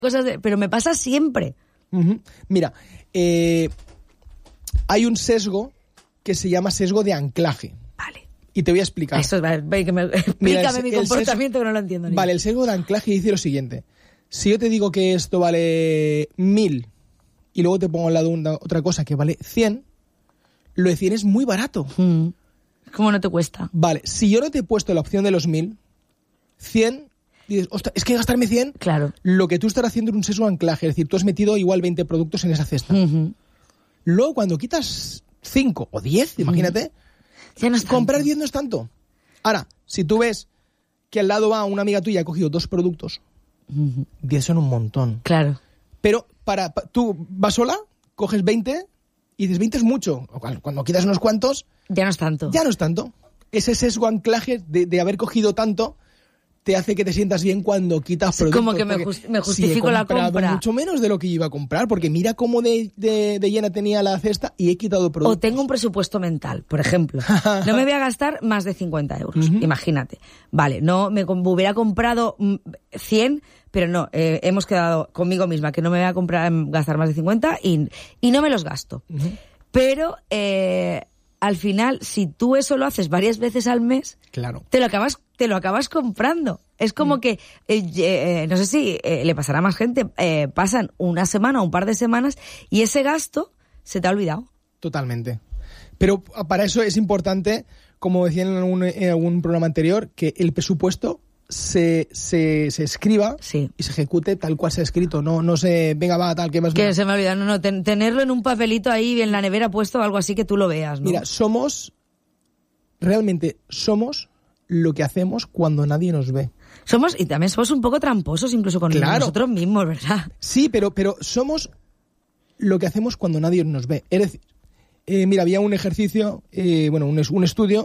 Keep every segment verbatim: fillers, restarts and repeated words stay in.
cosas de, pero me pasa siempre. Uh-huh. Mira, eh, hay un sesgo que se llama sesgo de anclaje. Vale. Y te voy a explicar. Eso es, vale, que me, explícame Mira, el, mi comportamiento sesgo, que no lo entiendo ni. Vale, el sesgo de anclaje dice lo siguiente. Si yo te digo que esto vale mil y luego te pongo al lado una, otra cosa que vale cien, lo de cien es muy barato. Mm. ¿Cómo no te cuesta? Vale, si yo no te he puesto la opción de los mil, cien, dices, ostras, es que gastarme cien, claro. Lo que tú estás haciendo es un sesgo de anclaje, es decir, tú has metido igual veinte productos en esa cesta. Uh-huh. Luego, cuando quitas cinco o diez, uh-huh. imagínate, ya no es comprar diez no es tanto. Ahora, si tú ves que al lado va una amiga tuya ha cogido dos productos, uh-huh. diez son un montón. Claro. Pero para, para tú vas sola, coges veinte y dices, veinte es mucho. Cuando quitas unos cuantos... Ya no es tanto. Ya no es tanto. Ese sesgo anclaje de, de haber cogido tanto te hace que te sientas bien cuando quitas productos. Como que me, just, me justifico si la compra. Mucho menos de lo que iba a comprar, porque mira cómo de, de, de llena tenía la cesta y he quitado productos. O tengo un presupuesto mental, por ejemplo. No me voy a gastar más de cincuenta euros, uh-huh. imagínate. Vale, no me hubiera comprado cien, pero no, eh, hemos quedado conmigo misma que no me voy a comprar gastar más de cincuenta y, y no me los gasto. Uh-huh. Pero... Eh, al final, si tú eso lo haces varias veces al mes, claro. te lo acabas te lo acabas comprando. Es como mm. que, eh, eh, no sé si eh, le pasará a más gente, eh, pasan una semana o un par de semanas y ese gasto se te ha olvidado. Totalmente. Pero para eso es importante, como decía en algún, en algún programa anterior, que el presupuesto se, se, se escriba sí. y se ejecute tal cual se ha escrito. No, no se, venga, va, tal, que más. Que se me olvida, no, no, ten, tenerlo en un papelito ahí en la nevera puesto o algo así que tú lo veas, ¿no? Mira, somos, realmente somos lo que hacemos cuando nadie nos ve. Somos, y también somos un poco tramposos incluso con claro. nosotros mismos, ¿verdad? Sí, pero, pero somos lo que hacemos cuando nadie nos ve. Es decir, eh, mira, había un ejercicio, eh, bueno, un, un estudio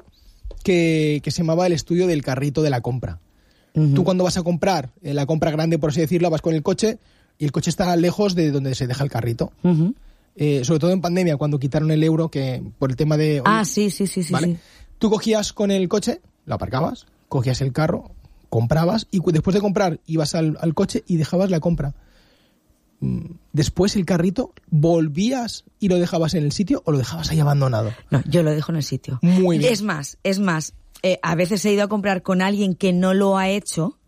que, que se llamaba el estudio del carrito de la compra. Uh-huh. Tú cuando vas a comprar, eh, la compra grande, por así decirlo, vas con el coche y el coche está lejos de donde se deja el carrito. Uh-huh. Eh, sobre todo en pandemia, cuando quitaron el euro, que por el tema de... Ah, sí, sí, sí, ¿vale? sí. Tú cogías con el coche, lo aparcabas, cogías el carro, comprabas y después de comprar ibas al, al coche y dejabas la compra. Después el carrito, ¿volvías y lo dejabas en el sitio o lo dejabas ahí abandonado? No, yo lo dejo en el sitio. Muy bien. Es más, es más... Eh, a veces he ido a comprar con alguien que no lo ha hecho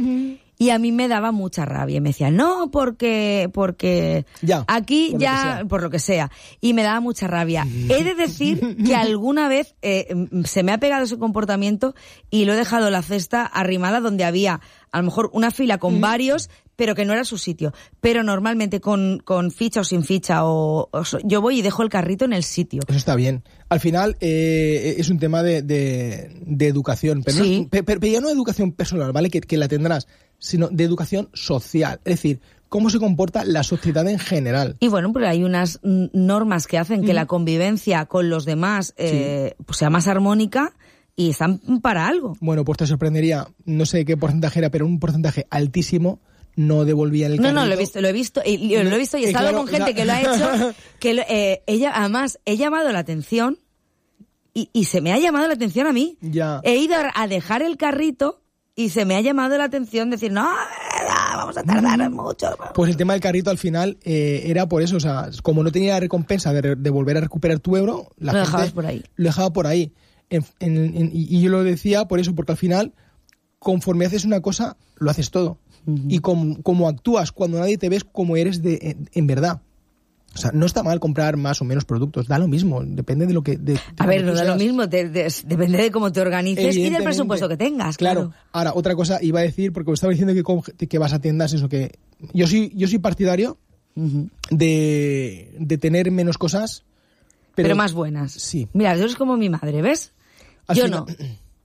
y a mí me daba mucha rabia. Me decía, no, porque porque ya, aquí por ya, lo por lo que sea. Y me daba mucha rabia. He de decir que alguna vez eh, se me ha pegado ese comportamiento y lo he dejado la cesta arrimada donde había a lo mejor una fila con mm. varios, pero que no era su sitio. Pero normalmente con, con ficha o sin ficha, o, o yo voy y dejo el carrito en el sitio. Eso está bien. Al final eh, es un tema de, de, de educación, pero, sí. no, pero, pero ya no de educación personal, ¿vale? Que, que la tendrás, sino de educación social. Es decir, cómo se comporta la sociedad en general. Y bueno, porque hay unas normas que hacen que mm. la convivencia con los demás eh, sí. pues sea más armónica. Y están para algo. Bueno, pues te sorprendería, no sé qué porcentaje era, pero un porcentaje altísimo no devolvía el carrito. No, no, lo he visto, lo he visto, y, lo he visto y he estado claro, con gente la... que lo ha hecho, que lo, eh, ella, además, he llamado la atención y, y se me ha llamado la atención a mí. Ya. He ido a dejar el carrito y se me ha llamado la atención decir, no, vamos a tardar mucho. Pues el tema del carrito al final eh, era por eso, o sea, como no tenía la recompensa de, de volver a recuperar tu euro, la lo gente dejabas por ahí. Lo dejaba por ahí. En, en, en, y yo lo decía por eso, porque al final, conforme haces una cosa, lo haces todo. Uh-huh. Y como, como actúas cuando nadie te ves, como eres de, en, en verdad. O sea, no está mal comprar más o menos productos, da lo mismo, depende de lo que... De, de a ver, no da lo mismo, te, de, depende de cómo te organices y del presupuesto que tengas, claro. Claro. Ahora, otra cosa iba a decir, porque me estaba diciendo que, que vas a tiendas, eso que... Yo soy, yo soy partidario uh-huh. de, de tener menos cosas... Pero, pero más buenas. Sí. Mira, yo eres como mi madre, ¿ves? Al yo final, no.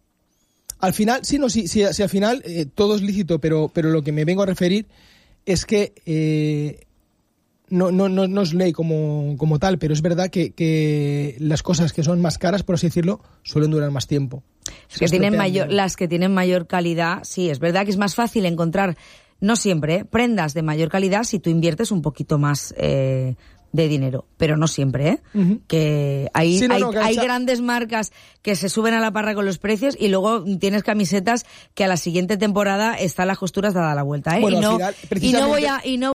Al final, sí, no, sí, sí, sí al final eh, todo es lícito, pero, pero lo que me vengo a referir es que eh, no, no, no, no es ley como, como tal, pero es verdad que, que las cosas que son más caras, por así decirlo, suelen durar más tiempo. Es que tienen mayor, las que tienen mayor calidad, sí, es verdad que es más fácil encontrar, no siempre, ¿eh? prendas de mayor calidad si tú inviertes un poquito más... Eh, de dinero, pero no siempre, ¿eh? Uh-huh. Que hay, sí, no, hay, no, que hay hecho... grandes marcas que se suben a la parra con los precios y luego tienes camisetas que a la siguiente temporada están las costuras dadas la vuelta, ¿eh? Bueno, y no, final, y no voy a... Y no